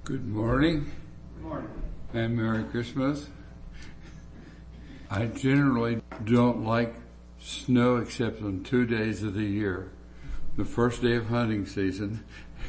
Good morning. Good morning. And Merry Christmas. I generally don't like snow except on 2 days of the year. The first day of hunting season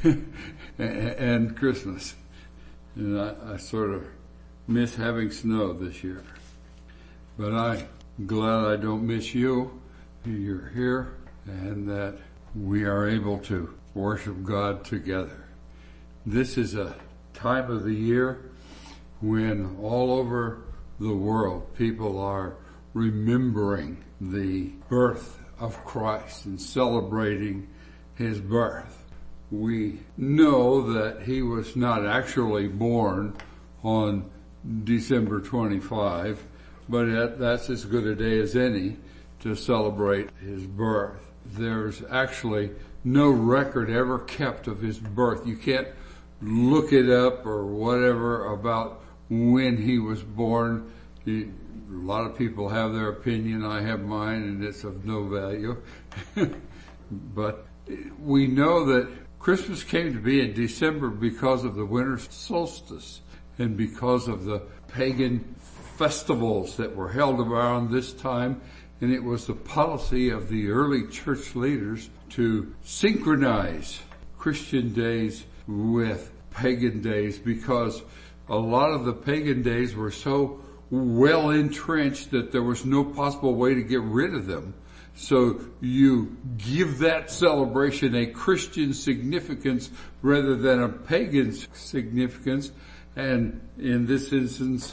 and Christmas. And I sort of miss having snow this year. But I'm glad I don't miss you. You're here and that we are able to worship God together. This is a time of the year when all over the world people are remembering the birth of Christ and celebrating His birth. We know that He was not actually born on December 25, but that's as good a day as any to celebrate His birth. There's actually no record ever kept of His birth. You can't look it up or whatever about when He was born. A lot of people have their opinion. I have mine, and it's of no value. But we know that Christmas came to be in December because of the winter solstice and because of the pagan festivals that were held around this time. And it was the policy of the early church leaders to synchronize Christian days with pagan days, because a lot of the pagan days were so well entrenched that there was no possible way to get rid of them. So you give that celebration a Christian significance rather than a pagan significance. And in this instance,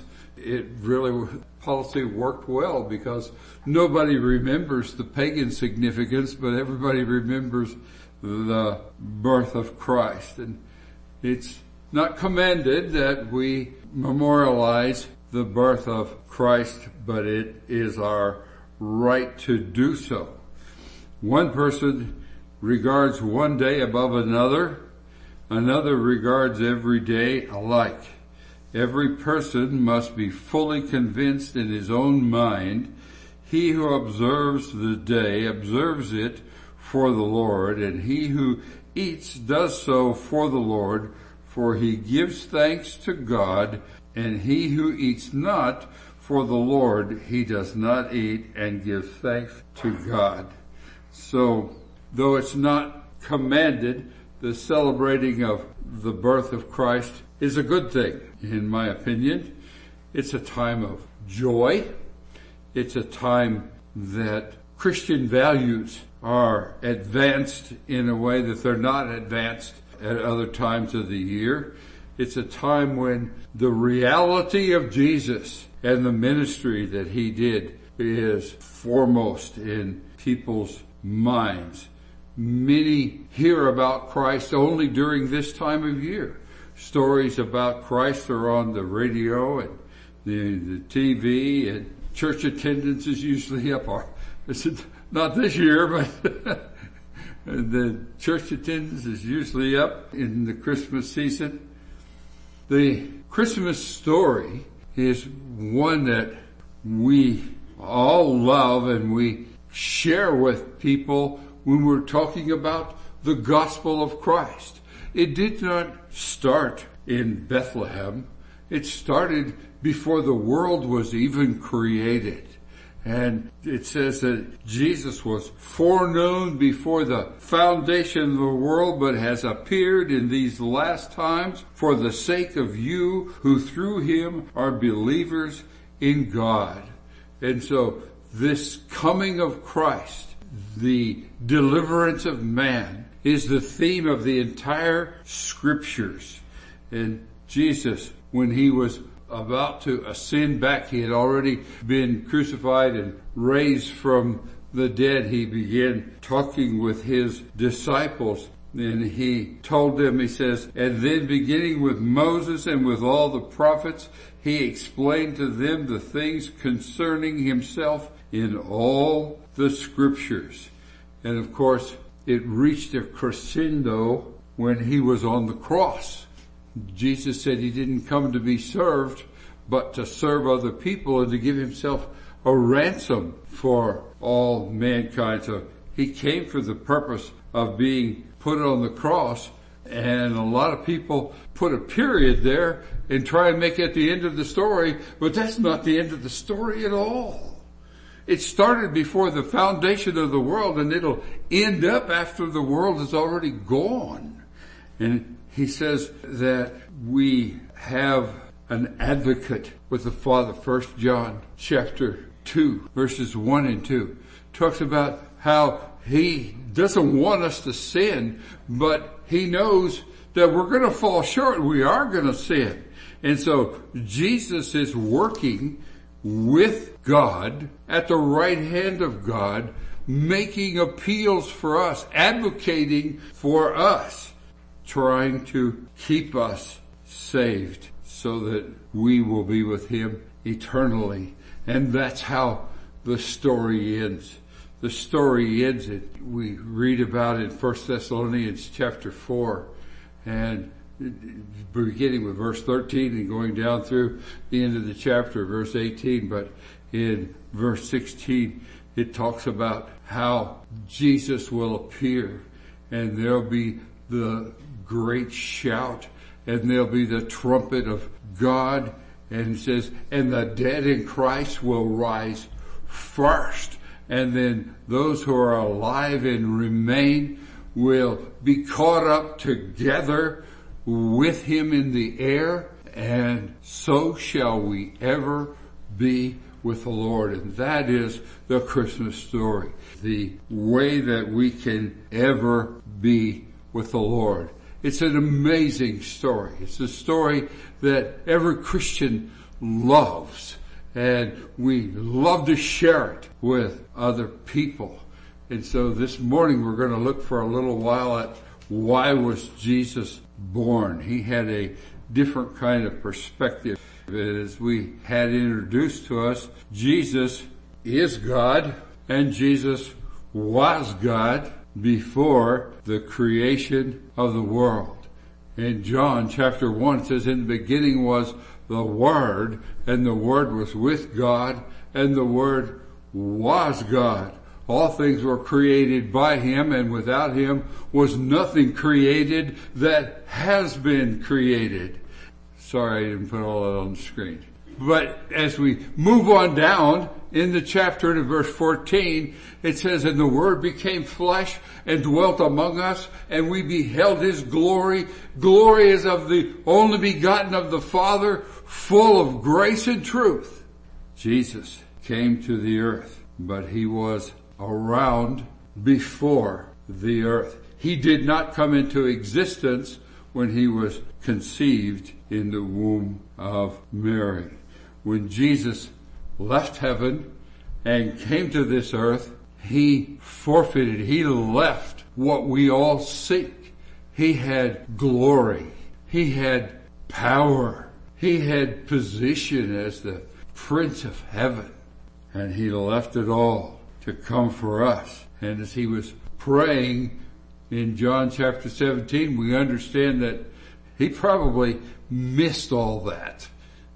policy worked well because nobody remembers the pagan significance, but everybody remembers the birth of Christ. And it's not commanded that we memorialize the birth of Christ, but it is our right to do so. One person regards one day above another. Another regards every day alike. Every person must be fully convinced in his own mind. He who observes the day observes it for the Lord, and he who eats does so for the Lord, for he gives thanks to God, and he who eats not for the Lord, he does not eat and gives thanks to God. So, though it's not commanded, the celebrating of the birth of Christ is a good thing, in my opinion. It's a time of joy. It's a time that Christian values are advanced in a way that they're not advanced at other times of the year. It's a time when the reality of Jesus and the ministry that He did is foremost in people's minds. Many hear about Christ only during this time of year. Stories about Christ are on the radio and the TV, and church attendance is usually up. Not this year, but the church attendance is usually up in the Christmas season. The Christmas story is one that we all love and we share with people when we're talking about the gospel of Christ. It did not start in Bethlehem. It started before the world was even created. And it says that Jesus was foreknown before the foundation of the world, but has appeared in these last times for the sake of you who through Him are believers in God. And so this coming of Christ, the deliverance of man, is the theme of the entire scriptures. And Jesus, when He was about to ascend back, He had already been crucified and raised from the dead. He began talking with His disciples, and He told them, He says, and then beginning with Moses and with all the prophets, He explained to them the things concerning Himself in all the scriptures. And of course, it reached a crescendo when He was on the cross. Jesus said He didn't come to be served, but to serve other people and to give Himself a ransom for all mankind. So He came for the purpose of being put on the cross And a lot of people put a period there and try and make it the end of the story, but that's not the end of the story at all. It started before the foundation of the world, and it'll end up after the world is already gone. And he says that we have an advocate with the Father. 1 John chapter 2, verses 1 and 2 talks about how he doesn't want us to sin, but he knows that we're going to fall short. We are going to sin. And so Jesus is working with God at the right hand of God, making appeals for us, advocating for us, trying to keep us saved so that we will be with him eternally. And that's how the story ends. The story ends, we read about it in 1 Thessalonians chapter 4, and beginning with verse 13 and going down through the end of the chapter, verse 18. But in verse 16, it talks about how Jesus will appear, and there'll be the great shout, and there'll be the trumpet of God, and it says, and the dead in Christ will rise first. And then those who are alive and remain will be caught up together with him in the air, and so shall we ever be with the Lord. And that is the Christmas story, the way that we can ever be with the Lord. It's an amazing story. It's a story that every Christian loves, and we love to share it with other people. And so this morning we're going to look for a little while at why was Jesus born. He had a different kind of perspective. As we had introduced to us, Jesus is God, and Jesus was God before the creation of the world. In John chapter 1 it says, in the beginning was the Word, and the Word was with God, and the Word was God. All things were created by him, and without him was nothing created that has been created. Sorry I didn't put all that on the screen. But as we move on down in the chapter to verse 14, it says, and the Word became flesh and dwelt among us, and we beheld his glory. Glory is of the only begotten of the Father, full of grace and truth. Jesus came to the earth, but he was around before the earth. He did not come into existence when he was conceived in the womb of Mary. When Jesus left heaven and came to this earth, he forfeited, he left what we all seek. He had glory. He had power. He had position as the Prince of Heaven. And he left it all to come for us. And as he was praying in John chapter 17, we understand that he probably missed all that.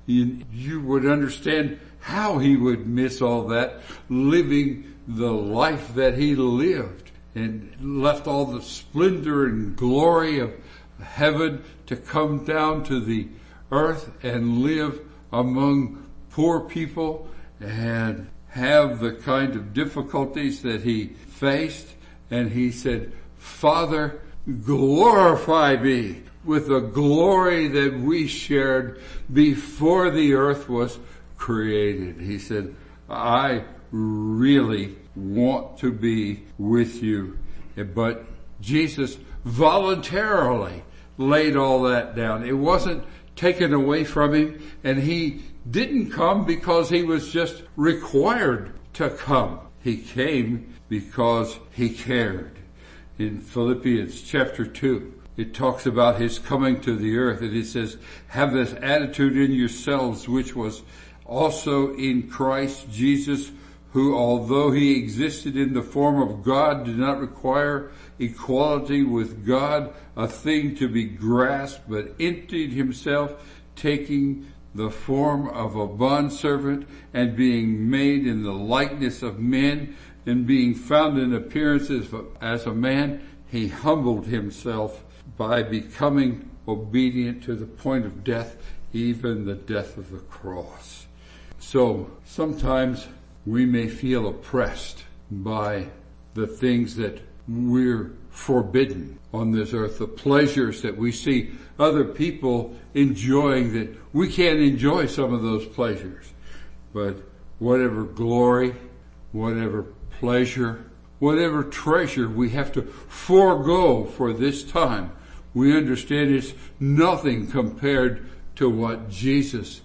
You would understand how he would miss all that, living the life that he lived and left all the splendor and glory of heaven to come down to the earth and live among poor people and have the kind of difficulties that he faced. And he said, Father, glorify me with the glory that we shared before the earth was created. He said, I really want to be with you. But Jesus voluntarily laid all that down. It wasn't taken away from him, and he didn't come because he was just required to come. He came because he cared. In Philippians chapter 2, it talks about his coming to the earth, and it says, have this attitude in yourselves, which was also in Christ Jesus, who, although he existed in the form of God, did not require equality with God a thing to be grasped, but emptied himself, taking the form of a bondservant, and being made in the likeness of men, and being found in appearance as a man, he humbled himself by becoming obedient to the point of death, even the death of the cross. So sometimes we may feel oppressed by the things that we're forbidden on this earth, the pleasures that we see other people enjoying, that we can't enjoy some of those pleasures. But whatever glory, whatever pleasure, whatever treasure we have to forego for this time, we understand it's nothing compared to what Jesus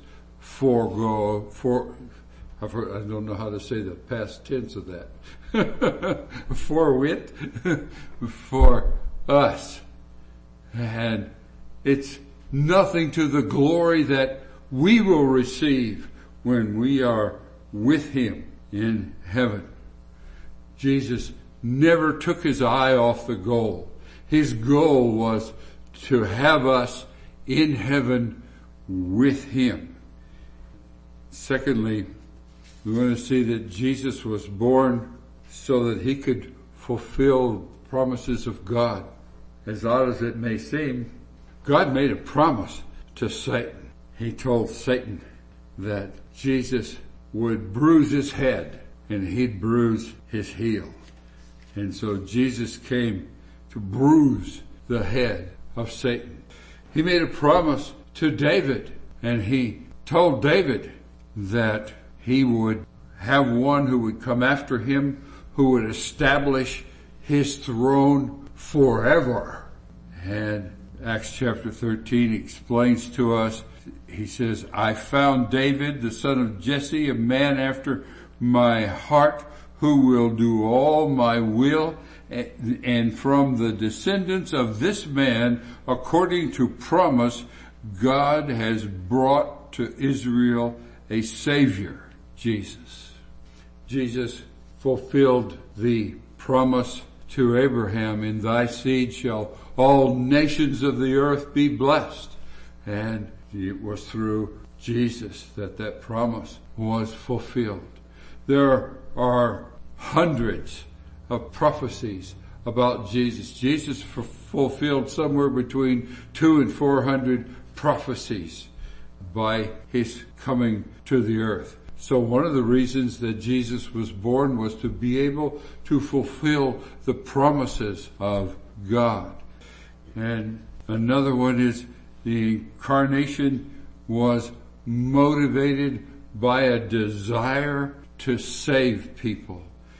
I don't know how to say the past tense of that. Forwent for us. And it's nothing to the glory that we will receive when we are with Him in heaven. Jesus never took His eye off the goal. His goal was to have us in heaven with Him. Secondly, we want to see that Jesus was born so that He could fulfill promises of God. As odd as it may seem, God made a promise to Satan. He told Satan that Jesus would bruise his head and he'd bruise his heel. And so Jesus came to bruise the head of Satan. He made a promise to David, and He told David that He would have one who would come after him, who would establish His throne forever. And Acts chapter 13 explains to us, he says, I found David, the son of Jesse, a man after my heart, who will do all my will, and from the descendants of this man, according to promise, God has brought to Israel a Savior, Jesus. Jesus fulfilled the promise to Abraham, in thy seed shall all nations of the earth be blessed. And it was through Jesus that promise was fulfilled. There are hundreds of prophecies about Jesus. Jesus fulfilled somewhere between 200 and 400 prophecies by His coming to the earth. So one of the reasons that Jesus was born was to be able to fulfill the promises of God. And another one is the incarnation was motivated by a desire to save people.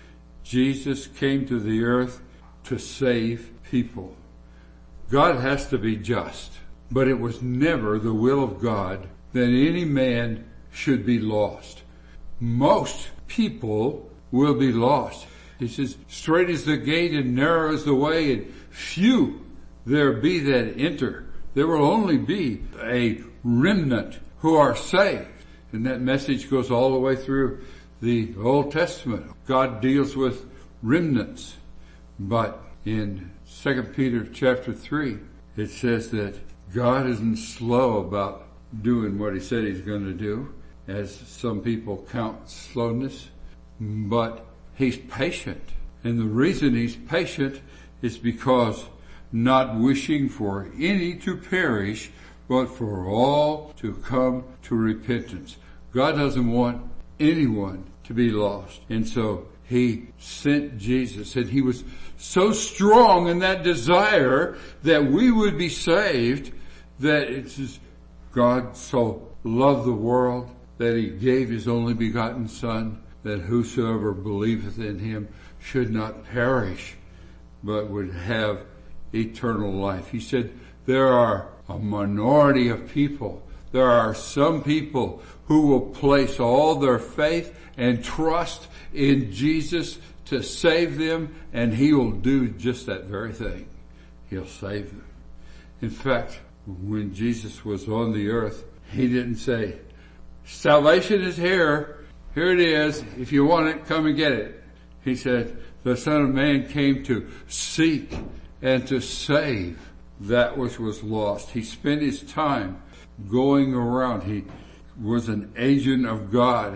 Jesus came to the earth to save people. God has to be just, but it was never the will of God that any man should be lost. Most people will be lost. He says, straight is the gate and narrow is the way, and few there be that enter. There will only be a remnant who are saved. And that message goes all the way through the Old Testament. God deals with remnants. But in 2 Peter chapter 3, it says that God isn't slow about doing what He said He's going to do, as some people count slowness, but He's patient. And the reason He's patient is because not wishing for any to perish, but for all to come to repentance. God doesn't want anyone to be lost. And so He sent Jesus, and He was so strong in that desire that we would be saved, that it says God so loved the world that He gave His only begotten Son, that whosoever believeth in Him should not perish, but would have eternal life. He said there are a minority of people. There are some people who will place all their faith and trust in Jesus to save them, and He will do just that very thing. He'll save them. In fact, when Jesus was on the earth, He didn't say, salvation is here. Here it is. If you want it, come and get it. He said, the Son of Man came to seek and to save that which was lost. He spent His time going around. He was an agent of God,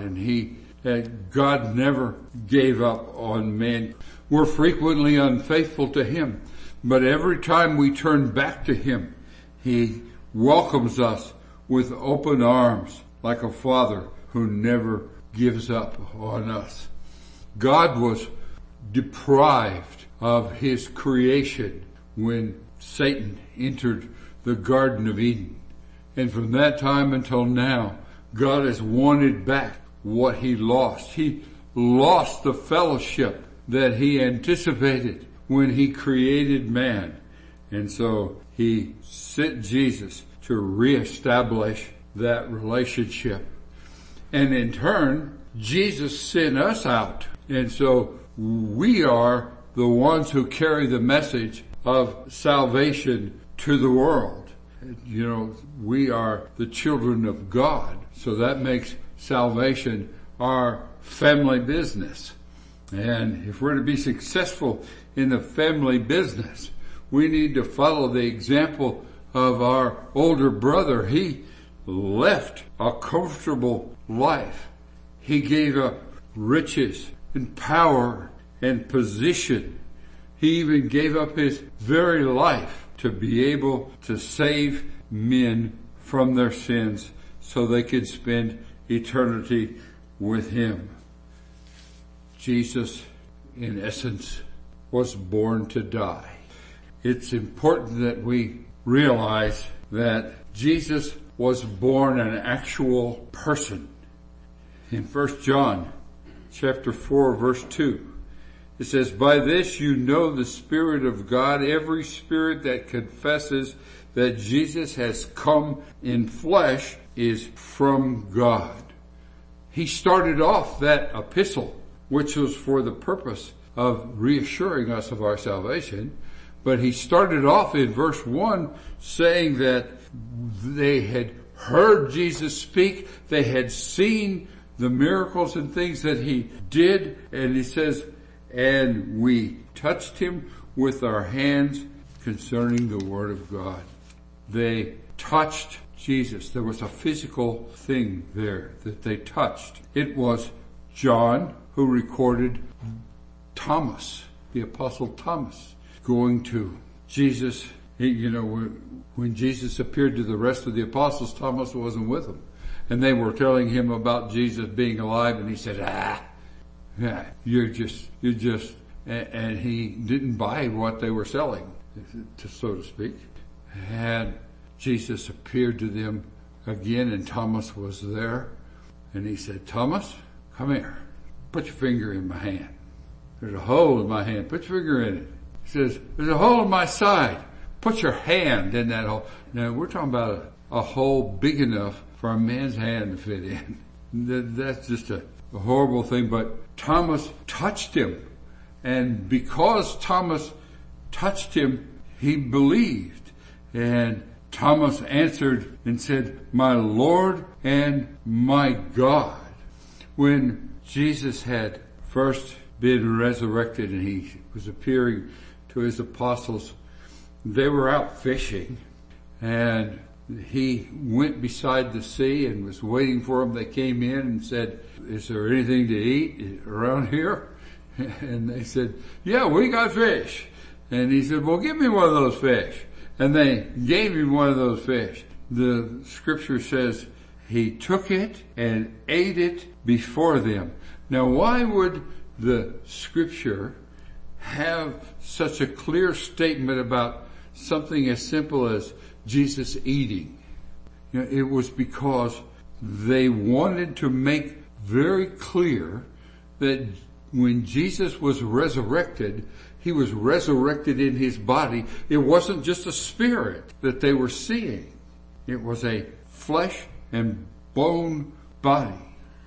and God never gave up on man. We're frequently unfaithful to Him, But every time we turn back to Him, He welcomes us with open arms, like a father who never gives up on us. God was deprived of His creation when Satan entered the Garden of Eden. And from that time until now, God has wanted back what He lost. He lost the fellowship that He anticipated when He created man. And so He sent Jesus to reestablish that relationship. And in turn, Jesus sent us out. And so we are the ones who carry the message of salvation to the world. You know, we are the children of God. So that makes salvation our family business. And if we're to be successful in the family business, we need to follow the example of our older brother. He left a comfortable life. He gave up riches and power and position. He even gave up his very life to be able to save men from their sins so they could spend eternity with Him. Jesus, in essence, was born to die. It's important that we realize that Jesus was born an actual person. In 1 John chapter 4 verse 2, it says, "By this you know the Spirit of God. Every spirit that confesses that Jesus has come in flesh is from God." He started off that epistle, which was for the purpose of reassuring us of our salvation. But he started off in verse 1 saying that they had heard Jesus speak. They had seen the miracles and things that He did. And he says, "And we touched Him with our hands," concerning the Word of God. They touched Jesus. There was a physical thing there that they touched. It was John who recorded Thomas, the Apostle Thomas, going to Jesus. You know, when Jesus appeared to the rest of the apostles, Thomas wasn't with them. And they were telling him about Jesus being alive, and he said, you're just, and he didn't buy what they were selling, so to speak. And Jesus appeared to them again, and Thomas was there. And he said, "Thomas, come here. Put your finger in my hand. There's a hole in my hand. Put your finger in it." He says, "There's a hole in my side. Put your hand in that hole." Now, we're talking about a hole big enough for a man's hand to fit in. That's just a horrible thing. But Thomas touched Him. And because Thomas touched Him, he believed. And Thomas answered and said, "My Lord and my God." When Jesus had first been resurrected and He was appearing to His apostles, they were out fishing, and He went beside the sea and was waiting for them. They came in and said, "Is there anything to eat around here?" And they said, "Yeah, we got fish." And He said, "Well, give me one of those fish." And they gave Him one of those fish. The scripture says He took it and ate it before them. Now, why would the scripture have such a clear statement about something as simple as Jesus eating? You know, it was because they wanted to make very clear that when Jesus was resurrected, He was resurrected in His body. It wasn't just a spirit that they were seeing. It was a flesh and bone body.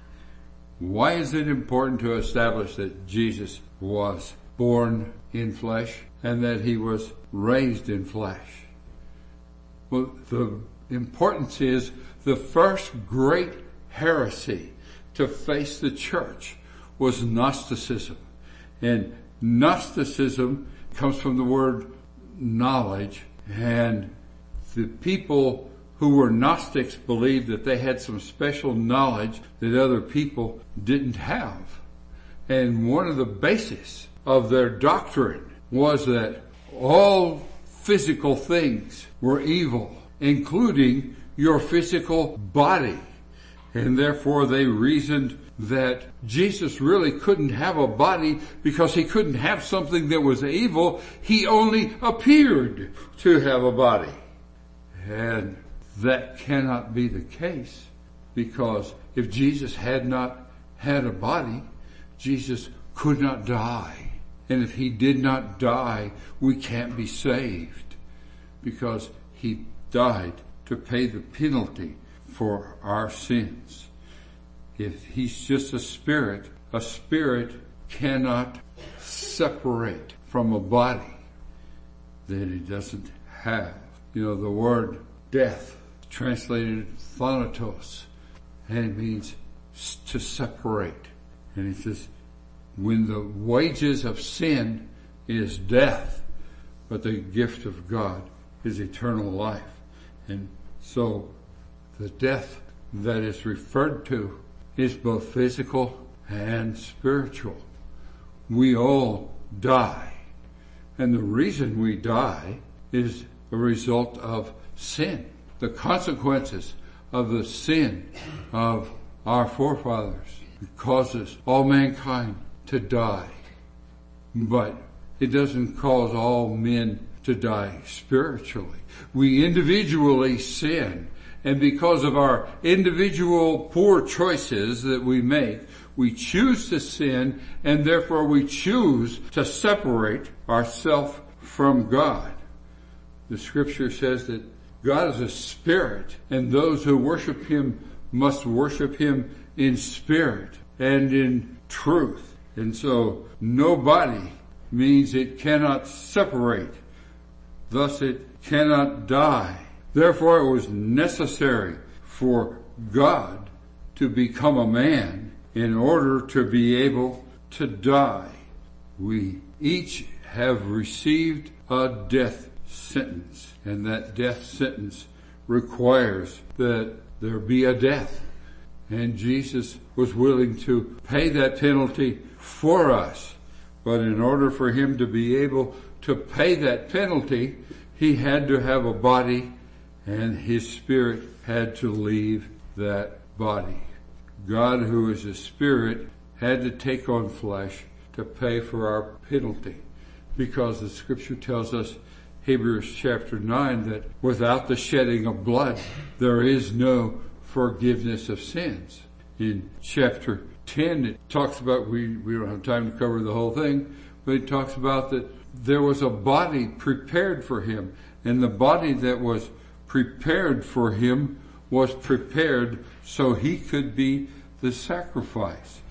Why is it important to establish that Jesus was born in flesh and that He was raised in flesh? Well, the importance is the first great heresy to face the church was Gnosticism. And Gnosticism comes from the word knowledge, and the people who were Gnostics believed that they had some special knowledge that other people didn't have. And one of the bases of their doctrine was that all physical things were evil, including your physical body. And therefore they reasoned that Jesus really couldn't have a body because he couldn't have something that was evil. He only appeared to have a body. And that cannot be the case, because if Jesus had not had a body, Jesus could not die. And if he did not die, we can't be saved, because he died to pay the penalty for our sins. If he's just a spirit cannot separate from a body that it doesn't have. The word death, translated thanatos, and it means to separate. And it says, when the wages of sin is death, but the gift of God is eternal life. And so the death that is referred to is both physical and spiritual. We all die. And the reason we die is a result of sin. The consequences of the sin of our forefathers causes all mankind to die. But it doesn't cause all men to die spiritually. We individually sin, and because of our individual poor choices that we make, we choose to sin, and therefore we choose to separate ourselves from God. The scripture says that God is a spirit, and those who worship him must worship him in spirit and in truth. And so nobody means it cannot separate. Thus it cannot die. Therefore it was necessary for God to become a man in order to be able to die. We each have received a death sentence, and that death sentence requires that there be a death. And Jesus was willing to pay that penalty for us. But in order for him to be able to pay that penalty, he had to have a body, and his spirit had to leave that body. God, who is a spirit, had to take on flesh to pay for our penalty, because the scripture tells us, Hebrews chapter 9, that without the shedding of blood, there is no forgiveness of sins. In chapter 10, it talks about, we don't have time to cover the whole thing, but it talks about that there was a body prepared for him, and the body that was prepared for him was prepared so he could be the sacrifice.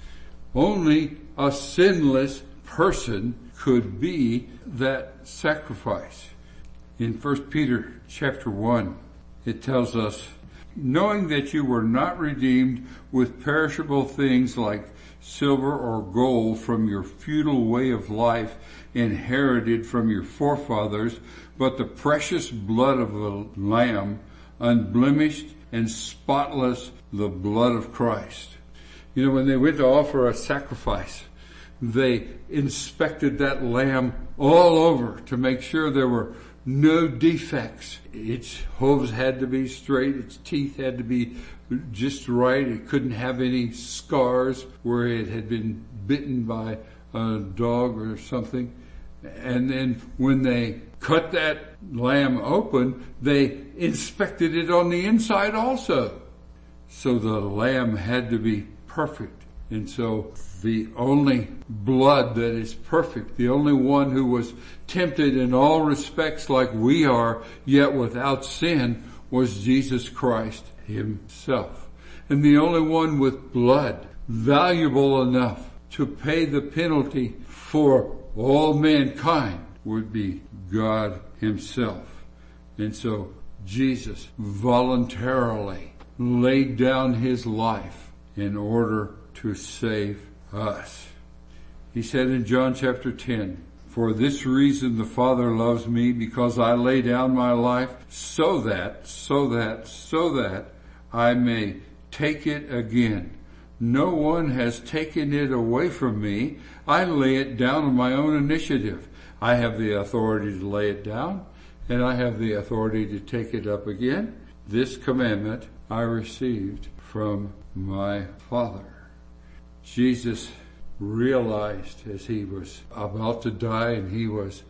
Only a sinless person could be that sacrifice. In 1 Peter chapter 1, it tells us, knowing that you were not redeemed with perishable things like silver or gold from your futile way of life inherited from your forefathers, but the precious blood of a lamb, unblemished and spotless, the blood of Christ. When they went to offer a sacrifice, they inspected that lamb all over to make sure there were no defects. Its hooves had to be straight. Its teeth had to be just right. It couldn't have any scars where it had been bitten by a dog or something. And then when they cut that lamb open, they inspected it on the inside also. So the lamb had to be perfect. And so the only blood that is perfect, the only one who was tempted in all respects like we are, yet without sin, was Jesus Christ himself. And the only one with blood valuable enough to pay the penalty for all mankind would be God himself. And so Jesus voluntarily laid down his life in order to save us. He said in John chapter 10, for this reason the Father loves me, because I lay down my life so that I may take it again. No one has taken it away from me. I lay it down on my own initiative. I have the authority to lay it down, and I have the authority to take it up again. This commandment I received from my Father. Jesus realized as he was about to die, and he was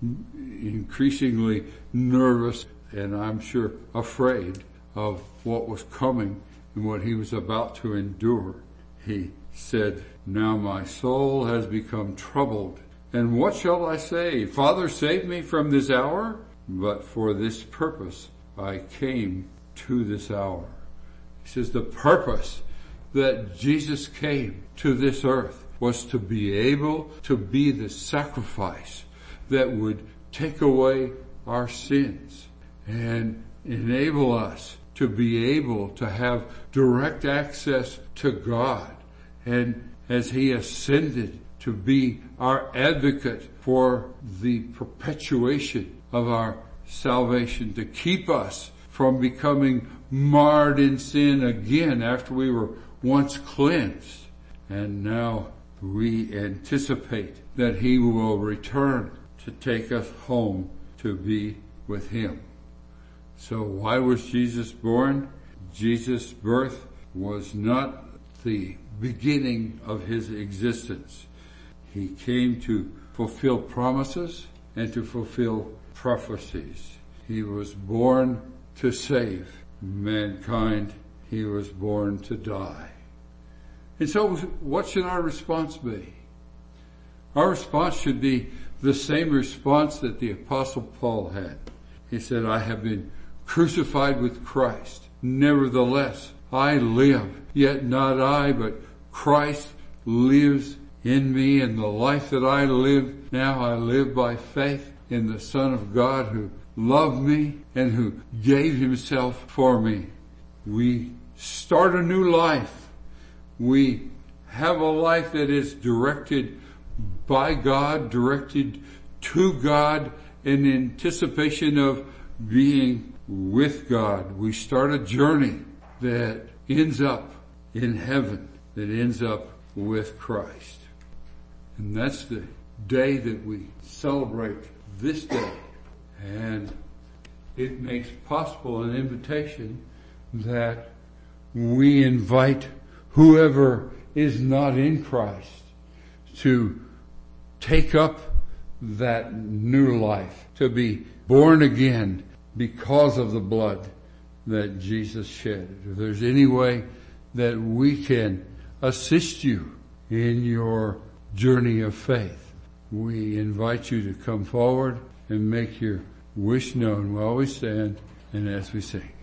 increasingly nervous and I'm sure afraid of what was coming and what he was about to endure. He said, now my soul has become troubled. And what shall I say? Father, save me from this hour? But for this purpose I came to this hour. He says the purpose that Jesus came to this earth was to be able to be the sacrifice that would take away our sins and enable us to be able to have direct access to God. And as he ascended to be our advocate for the perpetuation of our salvation, to keep us from becoming marred in sin again after we were once cleansed. And now we anticipate that he will return to take us home to be with him. So why was Jesus born? Jesus' birth was not the beginning of his existence. He came to fulfill promises and to fulfill prophecies. He was born to save mankind. He was born to die. And so what should our response be? Our response should be the same response that the Apostle Paul had. He said, I have been crucified with Christ. Nevertheless, I live, yet not I, but Christ lives in me, and the life that I live now, I live by faith in the Son of God who loved me and who gave himself for me. We start a new life. We have a life that is directed by God, directed to God in anticipation of being with God. We start a journey that ends up in heaven, that ends up with Christ. And that's the day that we celebrate this day. And it makes possible an invitation that we invite whoever is not in Christ to take up that new life, to be born again because of the blood that Jesus shed. If there's any way that we can assist you in your journey of faith, we invite you to come forward and make your wish known while we stand and as we sing.